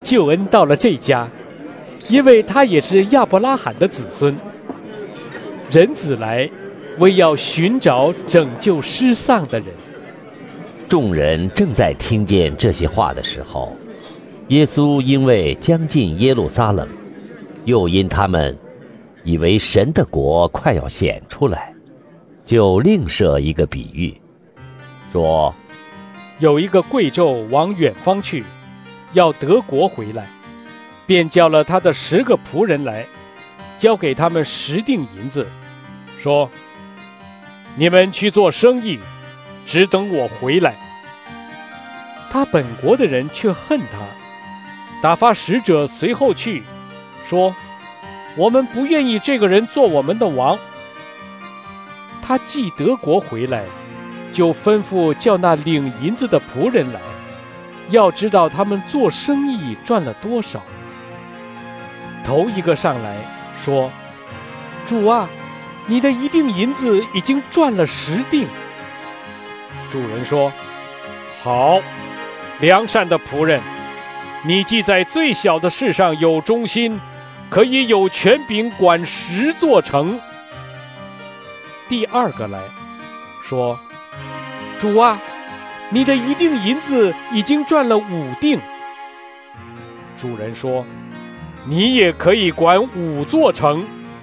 救恩到了这家，因为他也是亚伯拉罕的子孙。人子来，为要寻找拯救失丧的人。” 众人正在听见这些话的时候，耶稣因为将近耶路撒冷，又因他们以为神的国快要显出来，就另设一个比喻，说：“ 有一个贵胄往远方去，要得国回来，便叫了他的10个仆人来，交给他们10锭银子，说：你们去做生意，只等我回来。他本国的人却恨他，打发使者随后去，说：我们不愿意这个人做我们的王。他既得国回来，就吩咐叫那领银子的仆人来，要知道他们做生意赚了多少。头一个上来说：主啊，你的1锭银子已经赚了10锭。主人说：好，良善的仆人，你既在最小的事上有忠心，可以有权柄管10座城。第二个来说：主啊，你的1锭银子已经赚了5锭。主人说：你也可以管5座城。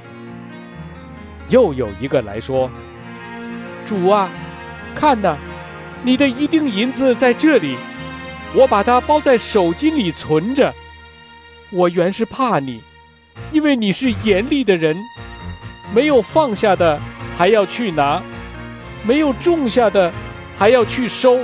又有一个来说：主啊，看哪，你的1锭银子在这里，我把它包在手巾里存着。我原是怕你，因为你是严厉的人，没有放下的还要去拿，没有种下的还要去收。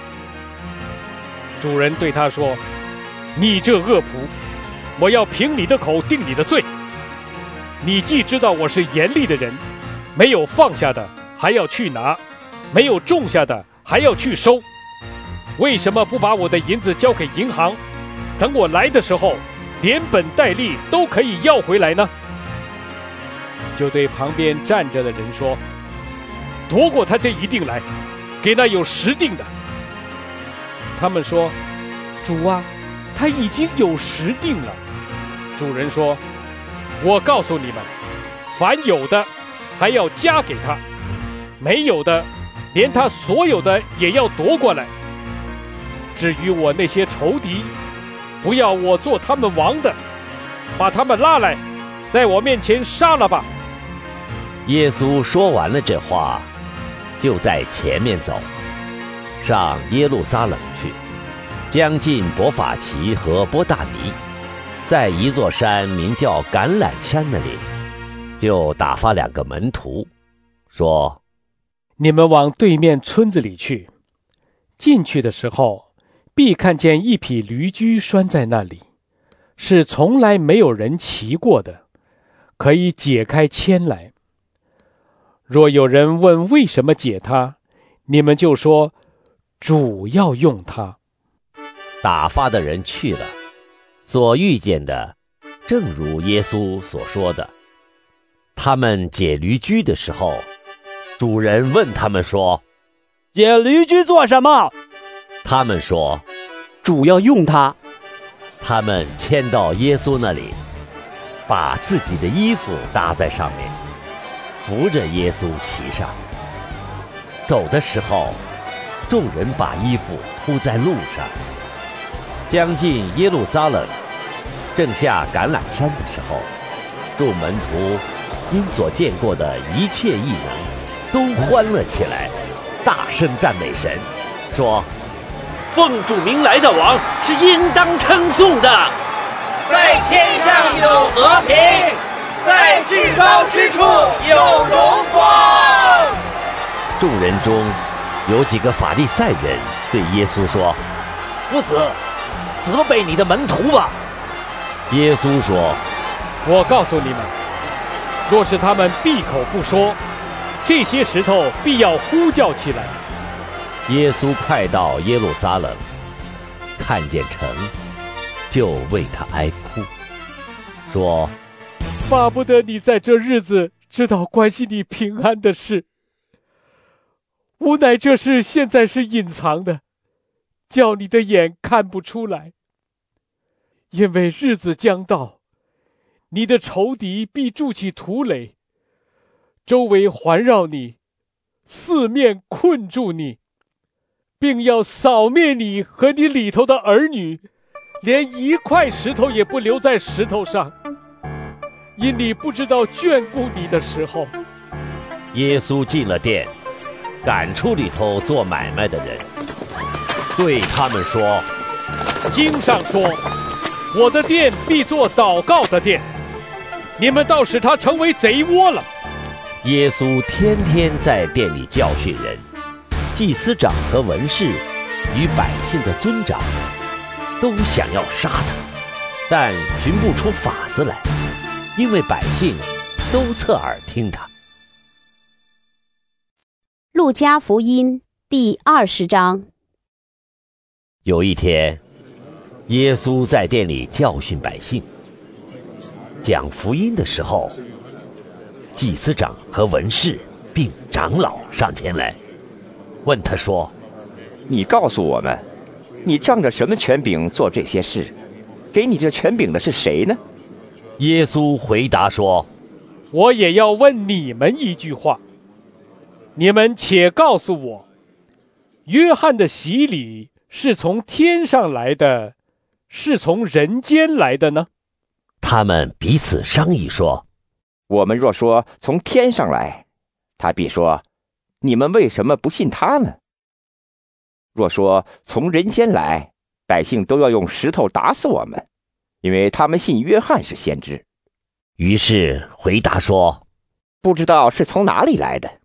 主人对他说：你这恶仆，我要凭你的口定你的罪。你既知道我是严厉的人，没有放下的还要去拿，没有种下的还要去收，为什么不把我的银子交给银行，等我来的时候连本带利都可以要回来呢？就对旁边站着的人说：夺过他这1锭来，给那有10锭的。他们说：主啊，他已经有10锭了。主人说：我告诉你们，凡有的还要加给他，没有的连他所有的也要夺过来。至于我那些仇敌，不要我做他们王的，把他们拉来，在我面前杀了吧。 耶稣说完了这话，就在前面走，上耶路撒冷去，将近伯法其和波大尼，在一座山名叫橄榄山那里，就打发2个门徒，说： 你们往对面村子里去，进去的时候，必看见一匹驴驹拴在那里，是从来没有人骑过的，可以解开牵来。若有人问为什么解它，你们就说：主要用它。 打发的人去了，所遇见的正如耶稣所说的。他们解驴驹的时候，主人问他们说： 解驴驹做什么？ 他们说： 主要用它。 他们牵到耶稣那里，把自己的衣服搭在上面，扶着耶稣骑上。走的时候，众人把衣服铺在路上。将近耶路撒冷，正下橄榄山的时候，众门徒因所见过的一切异能，都欢乐起来，大声赞美神，说： 奉主名来的王是应当称颂的， 在天上有和平，在至高之处有荣光。 众人中有几个法利赛人对耶稣说： 夫子，责备你的门徒吧。 耶稣说： 我告诉你们，若是他们闭口不说，这些石头必要呼叫起来。 耶稣快到耶路撒冷，看见城，就为他哀哭，说： 巴不得你在这日子知道关系你平安的事，无奈这事现在是隐藏的，叫你的眼看不出来。 因为日子将到，你的仇敌必筑起土垒，周围环绕你，四面困住你，并要扫灭你和你里头的儿女，连一块石头也不留在石头上，因你不知道眷顾你的时候。 耶稣进了殿，赶出里头做买卖的人，对他们说： 经上说，我的殿必作祷告的殿，你们倒使它成为贼窝了。 耶稣天天在殿里教训人，祭司长和文士与百姓的尊长都想要杀他，但寻不出法子来，因为百姓都侧耳听他。 路加福音第20章。 有一天，耶稣在殿里教训百姓，讲福音的时候，祭司长和文士并长老上前来，问他说： 你告诉我们，你仗着什么权柄做这些事？给你这权柄的是谁呢？ 耶稣回答说： 我也要问你们一句话，你们且告诉我，约翰的洗礼是从天上来的，是从人间来的呢？ 他们彼此商议说： 我们若说从天上来，他必说，你们为什么不信他呢？若说从人间来，百姓都要用石头打死我们，因为他们信约翰是先知。 于是回答说： 不知道是从哪里来的。